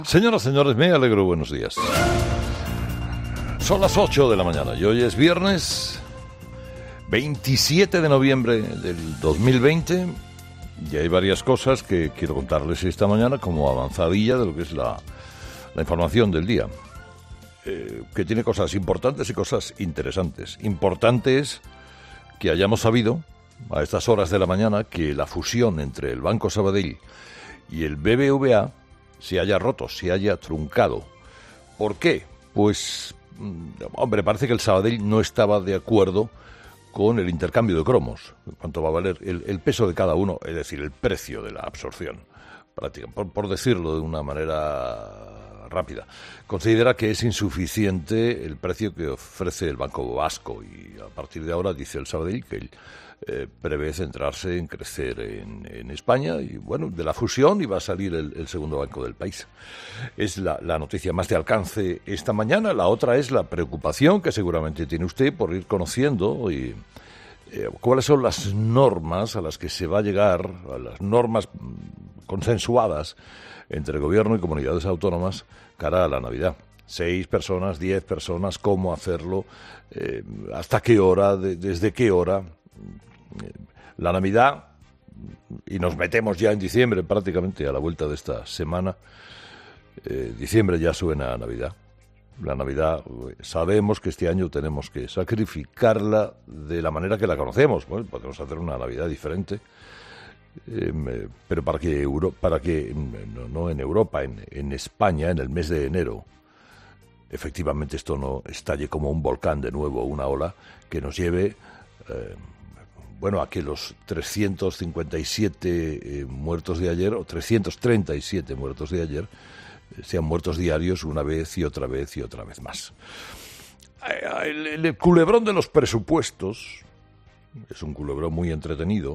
Señoras, señores, me alegro, buenos días. Son las 8 de la mañana y hoy es viernes 27 de noviembre del 2020 y hay varias cosas que quiero contarles esta mañana como avanzadilla de lo que es la información del día, que tiene cosas importantes y cosas interesantes. Importante es que hayamos sabido a estas horas de la mañana que la fusión entre el Banco Sabadell y el BBVA se haya roto, se haya truncado. ¿Por qué? Pues, hombre, parece que el Sabadell no estaba de acuerdo con el intercambio de cromos, cuánto va a valer el peso de cada uno, es decir, el precio de la absorción, por decirlo de una manera rápida. Considera que es insuficiente el precio que ofrece el Banco Vasco y a partir de ahora dice el Sabadell que él prevé centrarse en crecer en España y bueno, de la fusión, y va a salir el segundo banco del país. Es la noticia más de alcance esta mañana. La otra es la preocupación que seguramente tiene usted por ir conociendo cuáles son las normas a las que se va a llegar, a las normas consensuadas entre el gobierno y comunidades autónomas cara a la Navidad. 6 personas, 10 personas, cómo hacerlo, hasta qué hora, desde qué hora. La Navidad, y nos metemos ya en diciembre prácticamente a la vuelta de esta semana. Diciembre ya suena a Navidad. La Navidad, sabemos que este año tenemos que sacrificarla de la manera que la conocemos. Bueno, podemos hacer una Navidad diferente, pero para que no en Europa, en España, en el mes de enero, efectivamente esto no estalle como un volcán de nuevo, una ola que nos lleve a que los 357 muertos de ayer, o 337 muertos de ayer, sean muertos diarios una vez y otra vez y otra vez más. El culebrón de los presupuestos es un culebrón muy entretenido.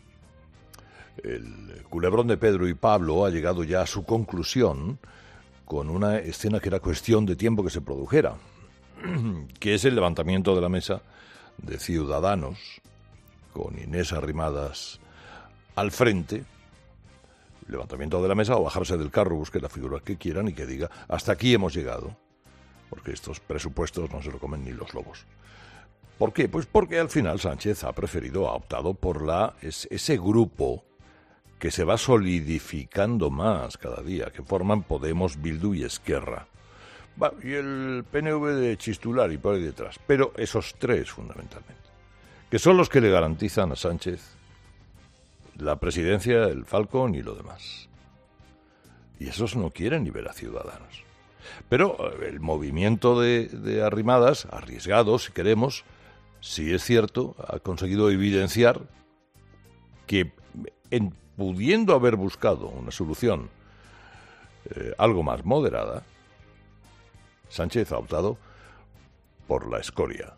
El culebrón de Pedro y Pablo ha llegado ya a su conclusión con una escena que era cuestión de tiempo que se produjera, que es el levantamiento de la mesa de Ciudadanos, con Inés Arrimadas al frente, levantamiento de la mesa o bajarse del carro, busque la figura que quieran y que diga, hasta aquí hemos llegado, porque estos presupuestos no se lo comen ni los lobos. ¿Por qué? Pues porque al final Sánchez ha optado por ese grupo que se va solidificando más cada día, que forman Podemos, Bildu y Esquerra. Y el PNV de Chistular y por ahí detrás, pero esos tres fundamentalmente, que son los que le garantizan a Sánchez la presidencia, el Falcon y lo demás. Y esos no quieren ni ver a Ciudadanos. Pero el movimiento de Arrimadas, arriesgado si queremos, sí es cierto, ha conseguido evidenciar que pudiendo haber buscado una solución algo más moderada, Sánchez ha optado por la escoria.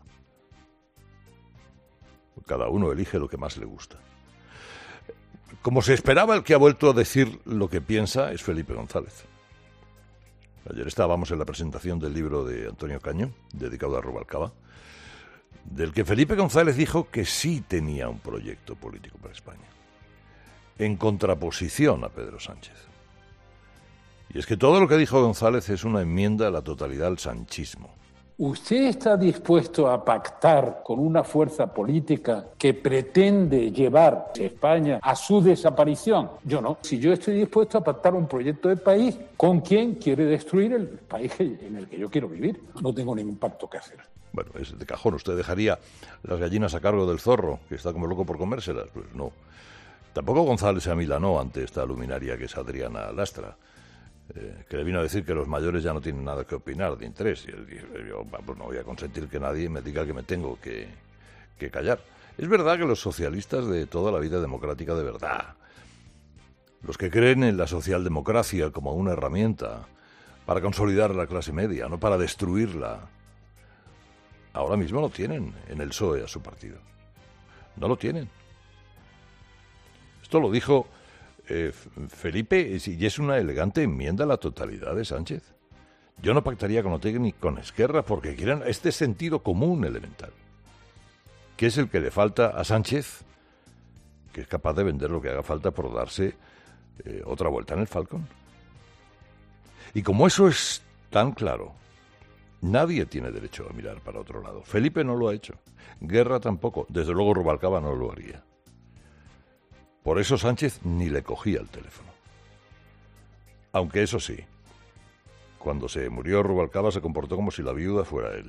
Cada uno elige lo que más le gusta. Como se esperaba, el que ha vuelto a decir lo que piensa es Felipe González. Ayer estábamos en la presentación del libro de Antonio Caño, dedicado a Rubalcaba, del que Felipe González dijo que sí tenía un proyecto político para España, en contraposición a Pedro Sánchez. Y es que todo lo que dijo González es una enmienda a la totalidad al sanchismo. ¿Usted está dispuesto a pactar con una fuerza política que pretende llevar a España a su desaparición? Yo no. Si yo estoy dispuesto a pactar un proyecto de país con quien quiere destruir el país en el que yo quiero vivir, no tengo ningún pacto que hacer. Bueno, es de cajón. ¿Usted dejaría las gallinas a cargo del zorro, que está como loco por comérselas? Pues no. Tampoco González se amilanó ante esta luminaria que es Adriana Lastra, que le vino a decir que los mayores ya no tienen nada que opinar de interés. Y él dijo, yo no voy a consentir que nadie me diga que me tengo que callar. Es verdad que los socialistas de toda la vida democrática de verdad, los que creen en la socialdemocracia como una herramienta para consolidar la clase media, no para destruirla, ahora mismo no tienen en el PSOE a su partido. No lo tienen. Esto lo dijo Felipe, y es una elegante enmienda a la totalidad de Sánchez. Yo no pactaría con Otegi ni con Esquerra porque quieren este sentido común elemental, que es el que le falta a Sánchez, que es capaz de vender lo que haga falta por darse otra vuelta en el Falcon. Y como eso es tan claro, nadie tiene derecho a mirar para otro lado. Felipe no lo ha hecho. Guerra tampoco. Desde luego Rubalcaba no lo haría. Por eso Sánchez ni le cogía el teléfono. Aunque eso sí, cuando se murió Rubalcaba se comportó como si la viuda fuera él.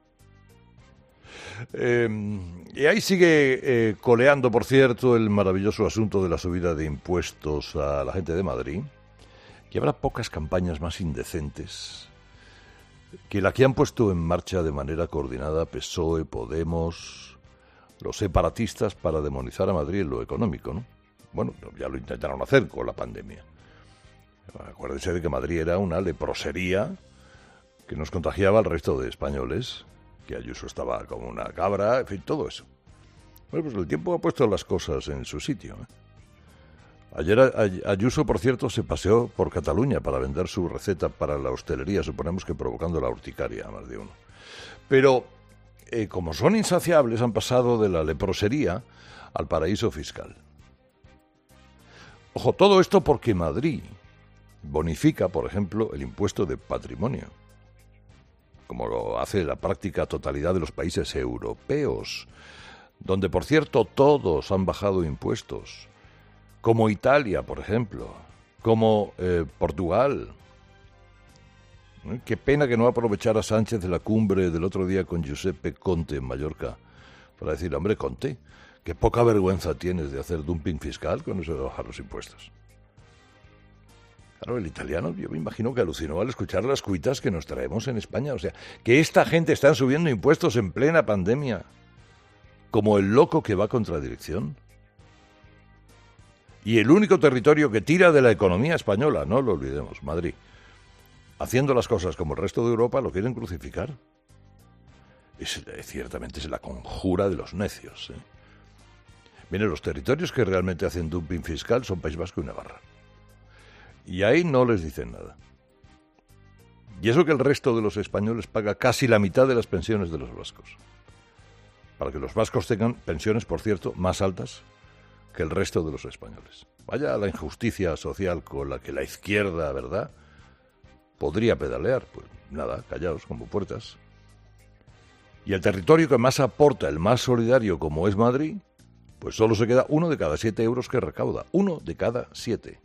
Y ahí sigue coleando, por cierto, el maravilloso asunto de la subida de impuestos a la gente de Madrid, que habrá pocas campañas más indecentes que la que han puesto en marcha de manera coordinada PSOE, Podemos, los separatistas para demonizar a Madrid en lo económico, ¿no? Bueno, ya lo intentaron hacer con la pandemia. Acuérdense de que Madrid era una leprosería que nos contagiaba al resto de españoles, que Ayuso estaba como una cabra, en fin, todo eso. Bueno, pues el tiempo ha puesto las cosas en su sitio, ¿eh? Ayer Ayuso, por cierto, se paseó por Cataluña para vender su receta para la hostelería, suponemos que provocando la urticaria a más de uno. Pero, como son insaciables, han pasado de la leprosería al paraíso fiscal. Ojo, todo esto porque Madrid bonifica, por ejemplo, el impuesto de patrimonio, como lo hace la práctica totalidad de los países europeos, donde, por cierto, todos han bajado impuestos, como Italia, por ejemplo, como Portugal. Qué pena que no aprovechara Sánchez de la cumbre del otro día con Giuseppe Conte en Mallorca para decir, hombre, Conte, qué poca vergüenza tienes de hacer dumping fiscal con eso de bajar los impuestos. Claro, el italiano, yo me imagino que alucinó al escuchar las cuitas que nos traemos en España. O sea, que esta gente está subiendo impuestos en plena pandemia, como el loco que va contra dirección. Y el único territorio que tira de la economía española, no lo olvidemos, Madrid, haciendo las cosas como el resto de Europa, lo quieren crucificar. Ciertamente es la conjura de los necios, ¿eh? Miren, los territorios que realmente hacen dumping fiscal son País Vasco y Navarra. Y ahí no les dicen nada. Y eso que el resto de los españoles paga casi la mitad de las pensiones de los vascos. Para que los vascos tengan pensiones, por cierto, más altas que el resto de los españoles. Vaya la injusticia social con la que la izquierda, ¿verdad?, podría pedalear. Pues nada, callaos como puertas. Y el territorio que más aporta, el más solidario, como es Madrid, pues solo se queda 1 de cada 7 euros que recauda. 1 de cada 7.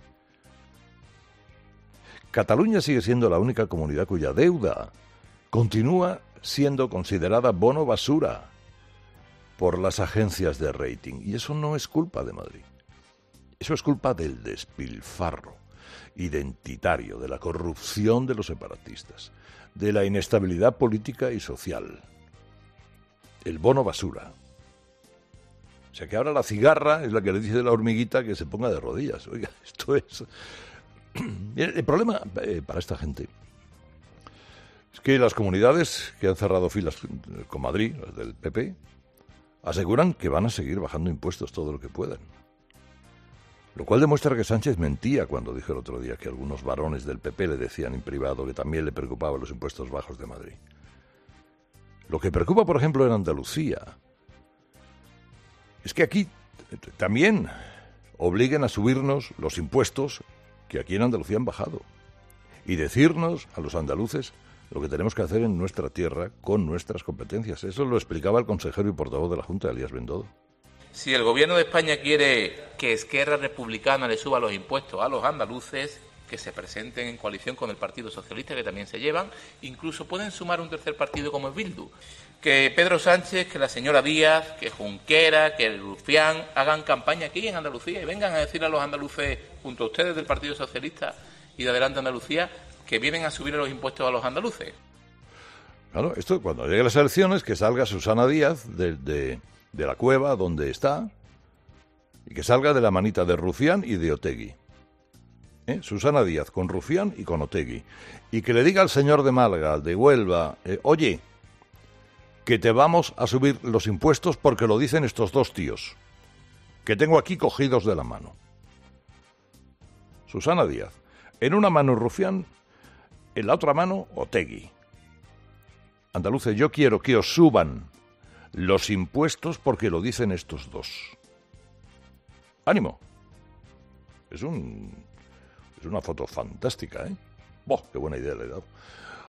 Cataluña sigue siendo la única comunidad cuya deuda continúa siendo considerada bono basura por las agencias de rating. Y eso no es culpa de Madrid. Eso es culpa del despilfarro identitario, de la corrupción de los separatistas, de la inestabilidad política y social. El bono basura. O sea que ahora la cigarra es la que le dice a la hormiguita que se ponga de rodillas. Oiga, esto es... El problema para esta gente es que las comunidades que han cerrado filas con Madrid, las del PP, aseguran que van a seguir bajando impuestos todo lo que puedan. Lo cual demuestra que Sánchez mentía cuando dijo el otro día que algunos varones del PP le decían en privado que también le preocupaban los impuestos bajos de Madrid. Lo que preocupa, por ejemplo, en Andalucía es que aquí también obliguen a subirnos los impuestos que aquí en Andalucía han bajado y decirnos a los andaluces lo que tenemos que hacer en nuestra tierra con nuestras competencias. Eso lo explicaba el consejero y portavoz de la Junta, Elías Bendodo. Si el Gobierno de España quiere que Esquerra Republicana le suba los impuestos a los andaluces, que se presenten en coalición con el Partido Socialista, que también se llevan, incluso pueden sumar un tercer partido como es Bildu. Que Pedro Sánchez, que la señora Díaz, que Junquera, que el Rufián hagan campaña aquí en Andalucía y vengan a decir a los andaluces, junto a ustedes del Partido Socialista y de Adelante Andalucía, que vienen a subir los impuestos a los andaluces. Claro, esto cuando lleguen las elecciones, que salga Susana Díaz de la cueva donde está y que salga de la manita de Rufián y de Otegi. Susana Díaz con Rufián y con Otegi. Y que le diga al señor de Málaga, al de Huelva, oye, que te vamos a subir los impuestos porque lo dicen estos dos tíos, que tengo aquí cogidos de la mano. Susana Díaz. En una mano Rufián, en la otra mano Otegi. Andaluces, yo quiero que os suban los impuestos porque lo dicen estos dos. ¡Ánimo! Es una foto fantástica, ¿eh? ¡Boh! ¡Qué buena idea le he dado!